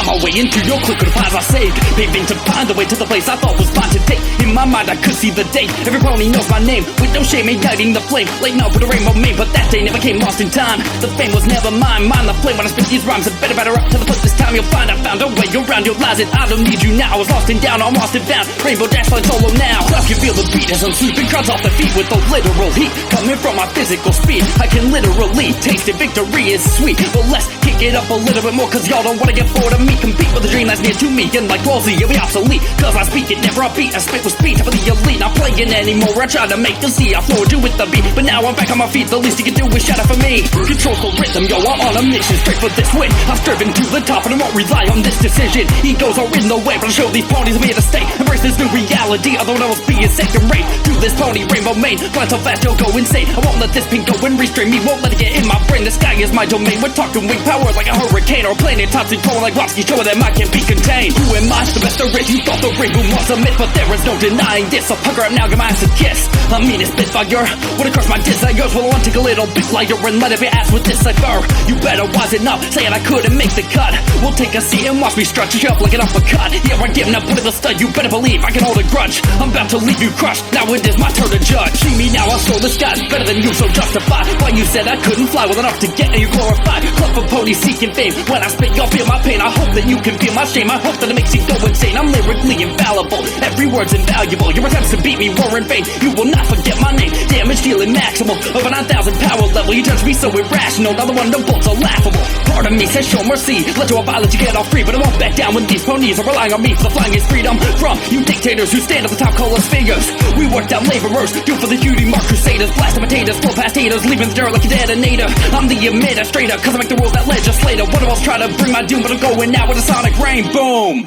On my way into your clique with the pies I saved, paving to find the way to the place I thought was mine today. In my mind I could see the day, every pony knows my name, with no shame igniting the flame. Late night with a rainbow mane, but that day never came, lost in time. The fame was never mine, mind the flame when I spit these rhymes. And better up to the foot this time, you'll find I found a way around your lies, and I don't need you now. I was lost and down, I'm lost and found. Rainbow Dash flying solo now. I can feel the beat as I'm sweeping crowds off the feet with the literal heat coming from my physical speed. I can literally taste it, victory is sweet. But let's kick it up a little bit more, cause y'all don't wanna get bored of me. Compete with a dream that's near to me, and like Wolsey, you'll be obsolete. Cause I speak it, never I beat. I spit with speed, top of the elite. Not playing anymore, I try to make the sea. I floor do with the beat, but now I'm back on my feet. The least you can do is shout out for me. Control the rhythm, yo, I'm on a mission straight for this win. I've striven to the top and I won't rely on this decision. Egos are in the way, but I'll show these ponies I'm here to stay. Embrace this new reality, although I was being second rate. To this pony, rainbow mane, flying so fast you'll go insane. I won't let this pink go and restrain me, won't let it get in my brain. The sky is my domain, we're talking wing power like a hurricane, or planet toxic flowing like Rocky, showing that I can't be contained. Who am I? The best there is. You thought the ring boom was a myth, but there is no denying this. So pucker up now, get my ass a kiss. I mean it's Spitfire, wanna crush my desires. Well, I want to take a little bit lighter and let it be ass with this cipher. You better wisen up, saying I couldn't make the cut. We'll take a seat and watch me stretch you up like an uppercut. Yeah, I'm giving up with a stud, you better believe I can hold a grudge. I'm about to leave you crushed, now it is my turn to judge. See me now, I soar the skies better than you, so justify why you said I couldn't fly well enough to get you glorified. Club of ponies seeking fame, when I spit you'll feel my pain. I hope that you can feel my shame, I hope that it makes you go insane. I'm lyrically infallible, every word's invaluable. Your attempts to beat me were in vain, you will not forget my name. Damage dealing maximum, over 9,000 power level. You judge me so irrational, now the wonderbolts are laughable. Part of me says show mercy, let your violence you get all free. But I won't back down when these ponies are relying on me for the flying is freedom. From you dictators who stand at the top, call us figures. We work down laborers, do for the duty mark crusaders. Blast potatoes, flow past haters, leaving the dirt like a detonator. I'm the administrator, cause I make the rules that legislator. One of us try to bring my doom, but I'm going out with a sonic rain boom.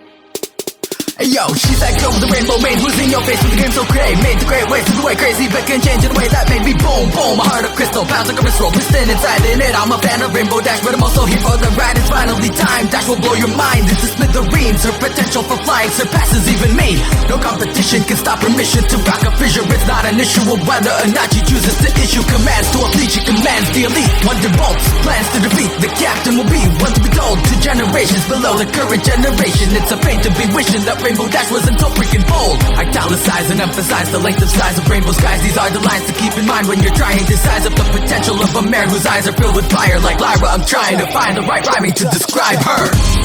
Hey yo, she's that girl with the rainbow mane, who's in your face with the game so cray. Made the great ways to the way crazy, but can change in a way that made me boom, boom. My heart of crystal, pounds like a wrist roll, twisting inside in it. I'm a fan of Rainbow Dash, but I'm also here for the ride. It's finally time, Dash will blow your mind. This is smithereens, her potential for flying surpasses even me. No competition can stop her mission to rock a fissure. It's not an issue of whether or not she chooses to issue commands to a fleet. She commands the elite, wonderbolts, plans to defeat. The captain will be one to be told to generations below the current generation. It's a pain to be wishing that Rainbow Dash wasn't so freaking bold. Italicize and emphasize the length of size of rainbow skies. These are the lines to keep in mind when you're trying to size up the potential of a mare whose eyes are filled with fire like Lyra. I'm trying to find the right rhyming to describe her.